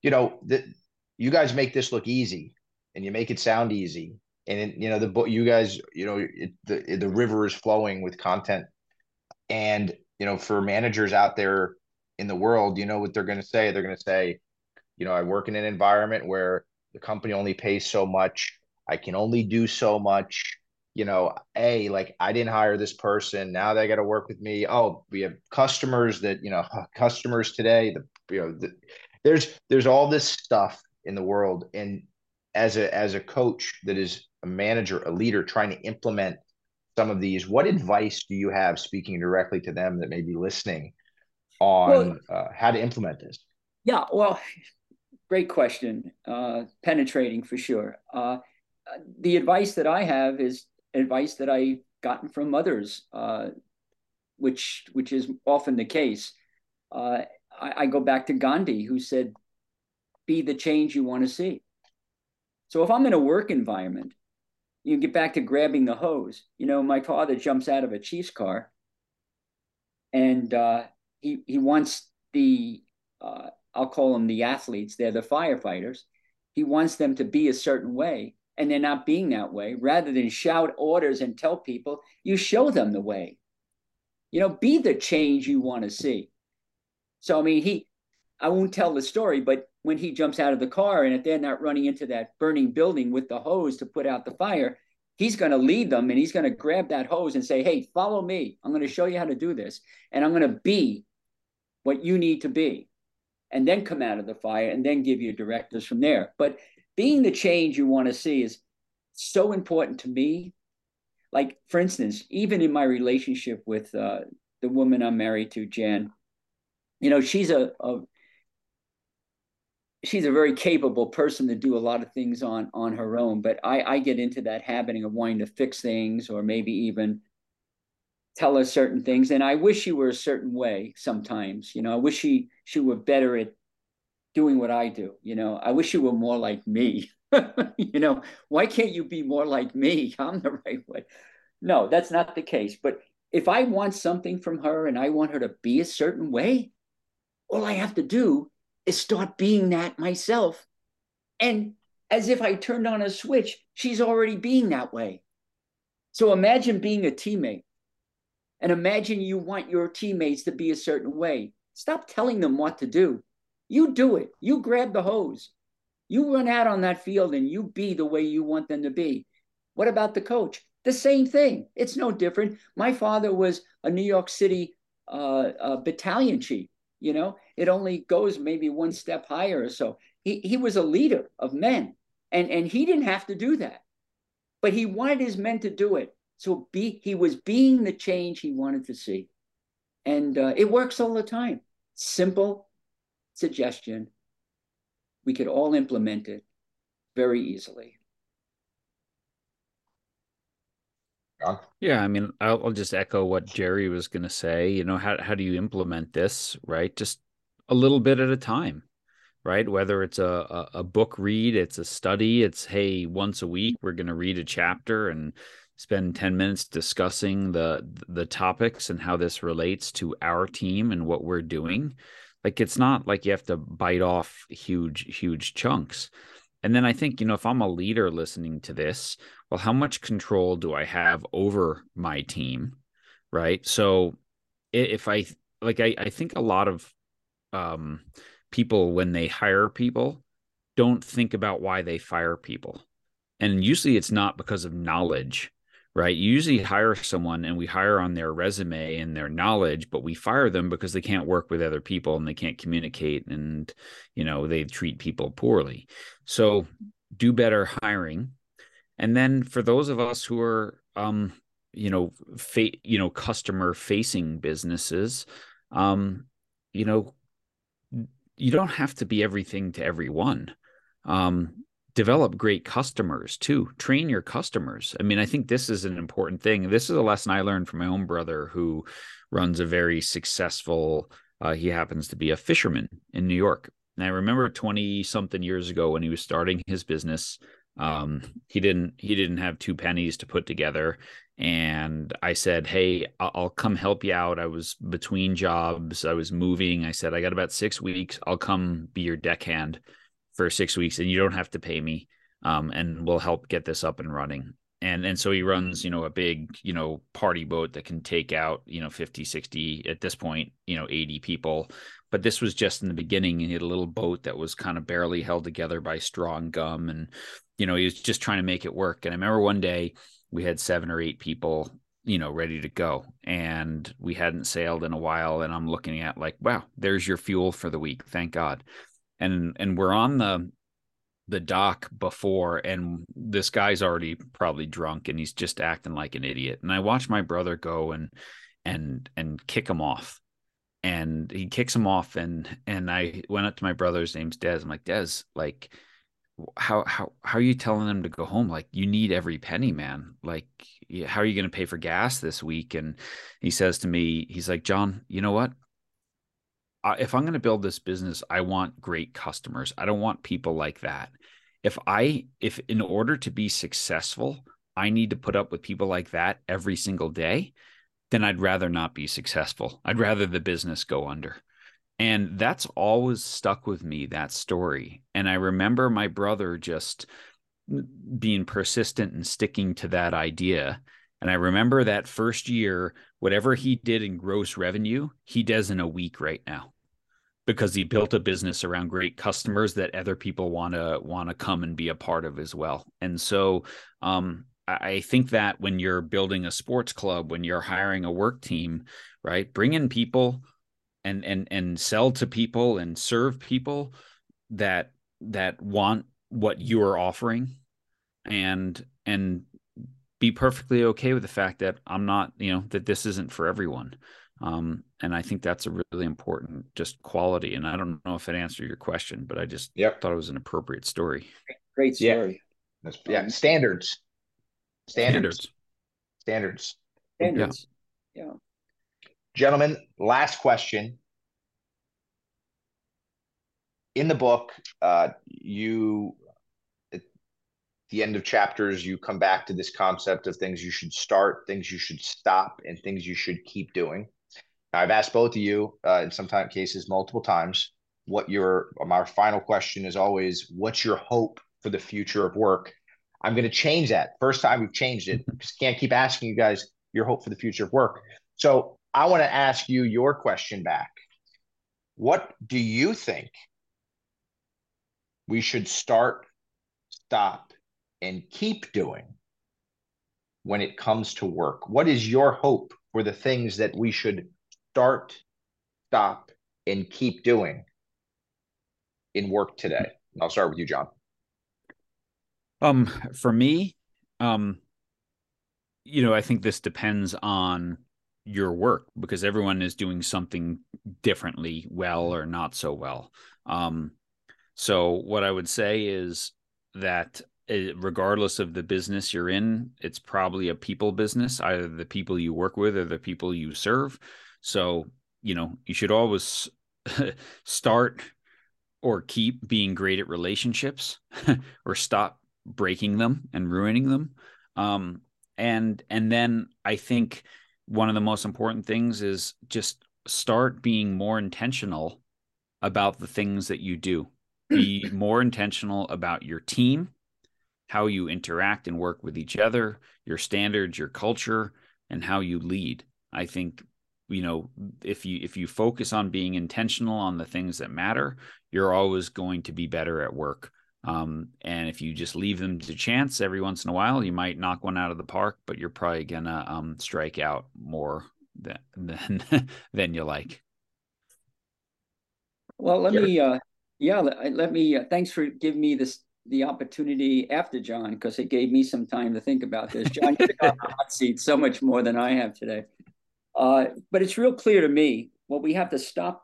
you guys make this look easy and you make it sound easy. And, the book, you guys, the river is flowing with content. And, for managers out there in the world, what they're going to say? They're going to say, I work in an environment where the company only pays so much. I can only do so much. I didn't hire this person. Now they got to work with me. Oh, we have customers that, customers today, there's all this stuff in the world. And as a coach that is a manager, a leader trying to implement some of these, what advice do you have, speaking directly to them that may be listening, on how to implement this? Yeah, well, great question. Penetrating for sure. The advice that I have is advice that I've gotten from others, which is often the case. I go back to Gandhi, who said, be the change you want to see. So if I'm in a work environment, you get back to grabbing the hose. My father jumps out of a Chiefs car and he wants I'll call them the athletes, they're the firefighters. He wants them to be a certain way, and they're not being that way. Rather than shout orders and tell people, you show them the way. Be the change you want to see. So, I won't tell the story, but when he jumps out of the car and if they're not running into that burning building with the hose to put out the fire, he's going to lead them and he's going to grab that hose and say, hey, follow me. I'm going to show you how to do this. And I'm going to be what you need to be, and then come out of the fire and then give you directives from there. But being the change you want to see is so important to me. Like, for instance, even in my relationship with the woman I'm married to, Jan, she's a very capable person to do a lot of things on her own. But I get into that habit of wanting to fix things or maybe even tell her certain things. And I wish she were a certain way sometimes. I wish she were better at doing what I do. I wish she were more like me. Why can't you be more like me? I'm the right way. No, that's not the case. But if I want something from her and I want her to be a certain way, all I have to do is start being that myself. And as if I turned on a switch, she's already being that way. So imagine being a teammate. And imagine you want your teammates to be a certain way. Stop telling them what to do. You do it. You grab the hose. You run out on that field and you be the way you want them to be. What about the coach? The same thing. It's no different. My father was a New York City battalion chief. It only goes maybe one step higher or so. he was a leader of men, and he didn't have to do that, but he wanted his men to do it. So he was being the change he wanted to see. And it works all the time. Simple suggestion. We could all implement it very easily. Yeah, I mean, I'll just echo what Jerry was going to say. You know, how do you implement this, right? Just a little bit at a time, right? Whether it's a book read, it's a study, it's, hey, once a week we're going to read a chapter and spend 10 minutes discussing the topics and how this relates to our team and what we're doing. Like, it's not like you have to bite off huge chunks. And then I think, you know, if I'm a leader listening to this, well, how much control do I have over my team? Right. So if I like, I think a lot of people, when they hire people, don't think about why they fire people. And usually it's not because of knowledge, right? You usually hire someone and we hire on their resume and their knowledge, but we fire them because they can't work with other people and they can't communicate and, you know, they treat people poorly. So do better hiring. And then for those of us who are, you know, customer facing businesses, you know, you don't have to be everything to everyone. Develop great customers too. Train your customers. I mean, I think this is an important thing. This is a lesson I learned from my own brother, who runs a very successful, he happens to be a fisherman in New York. And I remember 20 something years ago when he was starting his business, he didn't have two pennies to put together. And I said, hey, I'll come help you out. I was between jobs. I was moving. I said, I got about 6 weeks. I'll come be your deckhand for 6 weeks and you don't have to pay me. And we'll help get this up and running. And so he runs, you know, a big, you know, party boat that can take out, you know, 50, 60, at this point, you know, 80 people. But this was just in the beginning. And he had a little boat that was kind of barely held together by strong gum. And, you know, he was just trying to make it work. And I remember one day we had 7 or 8 people, you know, ready to go. And we hadn't sailed in a while. And I'm looking at like, wow, there's your fuel for the week. Thank God. And we're on the dock before, and this guy's already probably drunk and he's just acting like an idiot. And I watched my brother go and kick him off. And he kicks him off, and I went up to my brother's name's Des. I'm like, Des, like, how are you telling them to go home? Like, you need every penny, man. Like, how are you going to pay for gas this week? And he says to me, he's like, John, you know what? If I'm going to build this business, I want great customers. I don't want people like that. If in order to be successful, I need to put up with people like that every single day, then I'd rather not be successful. I'd rather the business go under. And that's always stuck with me, that story. And I remember my brother just being persistent and sticking to that idea. And I remember that first year, whatever he did in gross revenue, he does in a week right now, because he built a business around great customers that other people want to come and be a part of as well. And so I think that when you're building a sports club, when you're hiring a work team, right, bring in people and sell to people and serve people that want what you are offering, and be perfectly okay with the fact that I'm not, you know, that this isn't for everyone. And I think that's a really important just quality. And I don't know if it answered your question, but I just thought it was an appropriate story. Great story. Yeah. Standards. Yeah. Gentlemen, last question. In the book, you, at the end of chapters, you come back to this concept of things you should start, things you should stop, and things you should keep doing. Now, I've asked both of you, in some cases, multiple times, my final question is always, what's your hope for the future of work? I'm going to change that. First time we've changed it, because can't keep asking you guys your hope for the future of work. So I want to ask you your question back. What do you think we should start, stop, and keep doing when it comes to work? What is your hope for the things that we should start, stop, and keep doing in work today? I'll start with you, John. For me, I think this depends on your work because everyone is doing something differently, well or not so well. So what I would say is that regardless of the business you're in, it's probably a people business, either the people you work with or the people you serve. So, you should always start or keep being great at relationships or stop breaking them and ruining them. And then I think one of the most important things is just start being more intentional about the things that you do. Be more intentional about your team, how you interact and work with each other, your standards, your culture, and how you lead. I think, if you focus on being intentional on the things that matter, you're always going to be better at work. And if you just leave them to chance every once in a while, you might knock one out of the park, but you're probably gonna strike out more than you like. Well, let me thanks for giving me the opportunity after John, because it gave me some time to think about this. John, you've been on the hot seat so much more than I have today. But it's real clear to me what we have to stop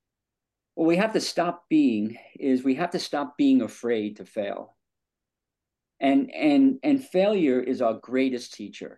being is we have to stop being afraid to fail. And failure is our greatest teacher.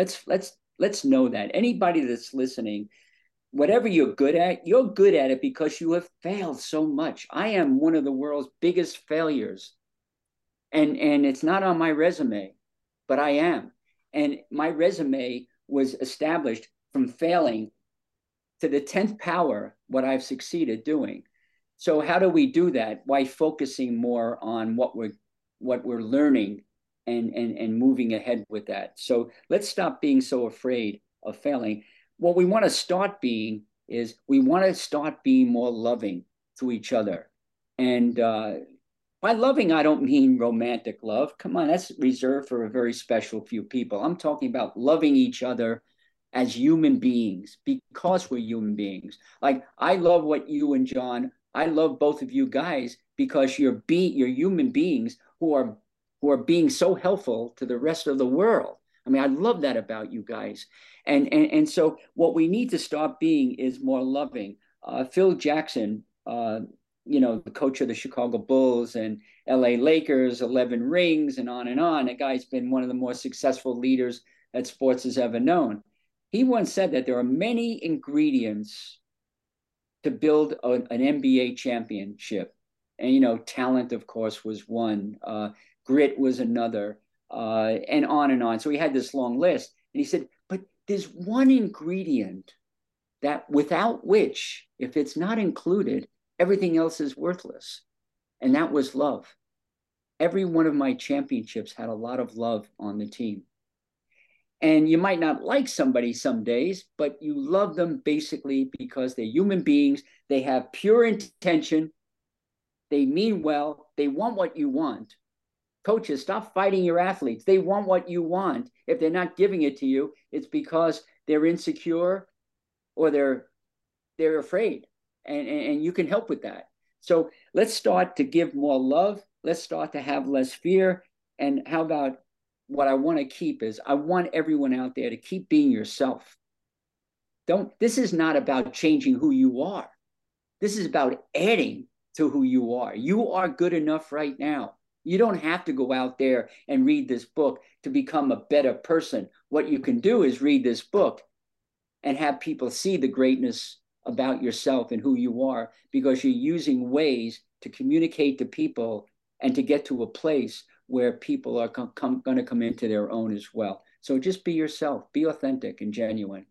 Let's know that. Anybody that's listening, whatever you're good at it because you have failed so much. I am one of the world's biggest failures. And it's not on my resume, but I am. And my resume was established from failing to the 10th power, what I've succeeded doing. So how do we do that? By focusing more on what we're learning and moving ahead with that. So let's stop being so afraid of failing. What we want to start being is we want to start being more loving to each other. And by loving, I don't mean romantic love. Come on, that's reserved for a very special few people. I'm talking about loving each other as human beings because we're human beings. Like I love what you and John, I love both of you guys because you're human beings who are being so helpful to the rest of the world. I mean, I love that about you guys. And so what we need to start being is more loving. Phil Jackson, the coach of the Chicago Bulls and LA Lakers, 11 rings and on and on. The guy's been one of the more successful leaders that sports has ever known. He once said that there are many ingredients to build an NBA championship. And, talent, of course, was one. Grit was another, and on and on. So he had this long list. And he said, but there's one ingredient that without which, if it's not included, everything else is worthless. And that was love. Every one of my championships had a lot of love on the team. And you might not like somebody some days, but you love them basically because they're human beings. They have pure intention. They mean well. They want what you want. Coaches, stop fighting your athletes. They want what you want. If they're not giving it to you, it's because they're insecure or they're afraid. And you can help with that. So let's start to give more love. Let's start to have less fear. And how about what I want to keep is I want everyone out there to keep being yourself. This is not about changing who you are. This is about adding to who you are. You are good enough right now. You don't have to go out there and read this book to become a better person. What you can do is read this book and have people see the greatness about yourself and who you are, because you're using ways to communicate to people and to get to a place where people are going to come into their own as well. So just be yourself, be authentic and genuine.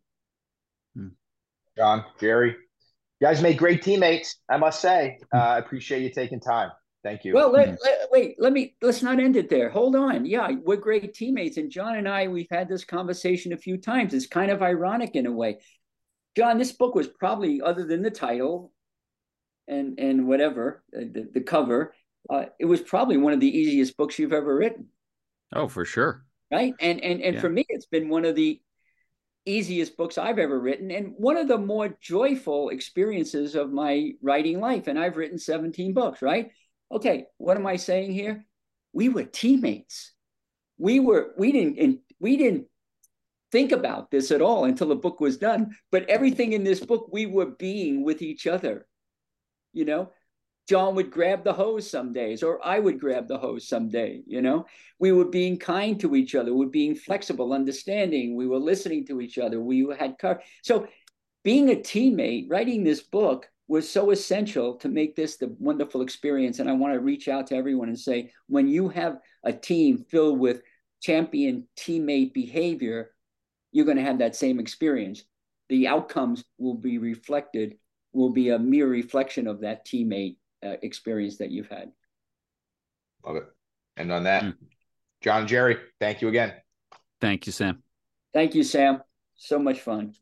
John, Jerry, you guys make great teammates, I must say. I appreciate you taking time. Thank you. Well, let's not end it there. Hold on. Yeah, we're great teammates. And John and I, we've had this conversation a few times. It's kind of ironic in a way. John, this book was probably, other than the title and whatever, the cover, it was probably one of the easiest books you've ever written. Oh, for sure. Right. And for me, it's been one of the easiest books I've ever written and one of the more joyful experiences of my writing life. And I've written 17 books, right? Okay, what am I saying here? We were teammates. We didn't think about this at all until the book was done. But everything in this book, we were being with each other. You know, John would grab the hose some days, or I would grab the hose someday. You know, we were being kind to each other. We were being flexible, understanding. We were listening to each other. We had courage. So being a teammate, writing this book was so essential to make this the wonderful experience. And I want to reach out to everyone and say, when you have a team filled with champion teammate behavior, you're going to have that same experience. The outcomes will be a mere reflection of that teammate experience that you've had. Love it. And on that, John and Jerry, thank you again. Thank you, Sam. Thank you, Sam. So much fun.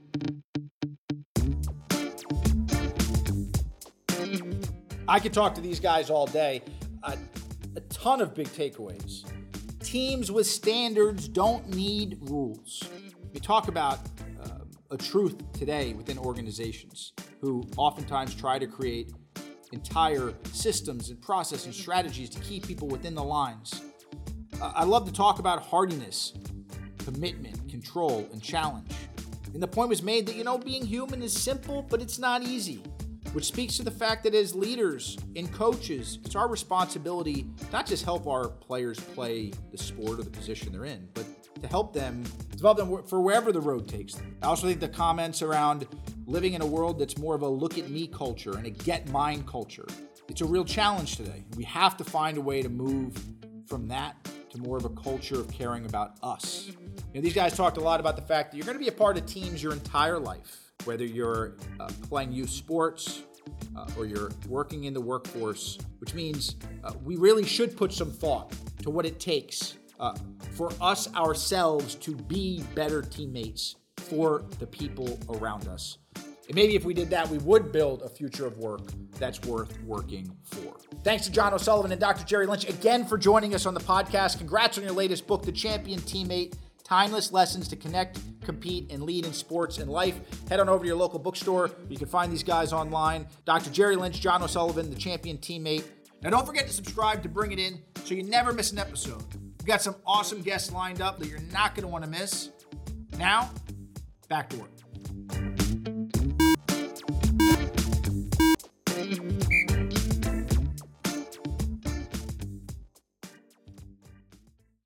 I could talk to these guys all day. A ton of big takeaways. Teams with standards don't need rules. We talk about a truth today within organizations who oftentimes try to create entire systems and process and strategies to keep people within the lines. I love to talk about hardiness, commitment, control, and challenge. And the point was made that, being human is simple, but it's not easy, which speaks to the fact that as leaders and coaches, it's our responsibility not just help our players play the sport or the position they're in, but to help them develop them for wherever the road takes them. I also think the comments around living in a world that's more of a look at me culture and a get mine culture, it's a real challenge today. We have to find a way to move from that to more of a culture of caring about us. These guys talked a lot about the fact that you're going to be a part of teams your entire life, whether you're playing youth sports or you're working in the workforce, which means we really should put some thought to what it takes for us ourselves to be better teammates for the people around us. And maybe if we did that, we would build a future of work that's worth working for. Thanks to John O'Sullivan and Dr. Jerry Lynch again for joining us on the podcast. Congrats on your latest book, The Champion Teammate, Timeless Lessons to Connect, Compete, and Lead in Sports and Life. Head on over to your local bookstore. You can find these guys online. Dr. Jerry Lynch, John O'Sullivan, The Champion Teammate. Now don't forget to subscribe to Bring It In so you never miss an episode. We've got some awesome guests lined up that you're not going to want to miss. Now, back to work.